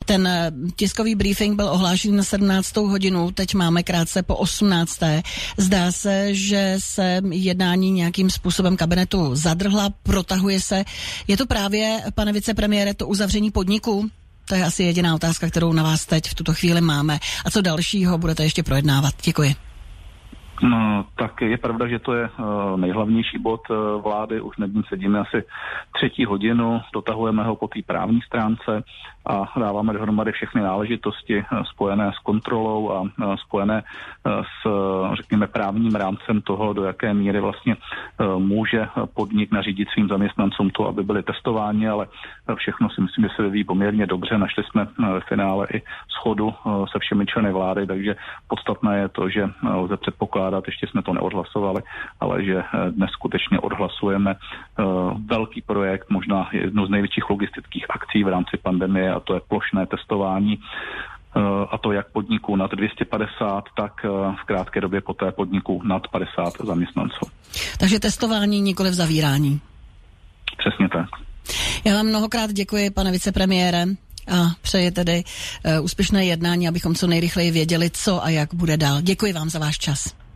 Ten tiskový briefing byl ohlášen na 17. hodinu, teď máme krátce po 18. Zdá se, že se jednání nějakým způsobem kabinetu zadrhla, protahuje se. Je to právě, pane vicepremiére, to uzavření podniku? To je asi jediná otázka, kterou na vás teď v tuto chvíli máme. A co dalšího budete ještě projednávat? Děkuji. No, tak je pravda, že to je nejhlavnější bod vlády. Už nad ním sedíme asi 3. hodinu, dotahujeme ho po té právní stránce a dáváme dohromady všechny náležitosti spojené s kontrolou a spojené s, řekněme, právním rámcem toho, do jaké míry vlastně může podnik nařídit svým zaměstnancům to, aby byli testováni, ale všechno si myslím, že se vyvíjí poměrně dobře. Našli jsme v finále i shodu se všemi členy vlády, takže podstatné je to, že lze předpokládat, ještě jsme to neodhlasovali, ale že dnes skutečně odhlasujeme velký projekt, možná jednu z největších logistických akcí v rámci pandemie, a to je plošné testování, a to jak podniků nad 250, tak v krátké době poté podniků nad 50 zaměstnanců. Takže testování, nikoli v zavírání. Přesně tak. Já vám mnohokrát děkuji, pane vicepremiére, a přeji tedy úspěšné jednání, abychom co nejrychleji věděli, co a jak bude dál. Děkuji vám za váš čas.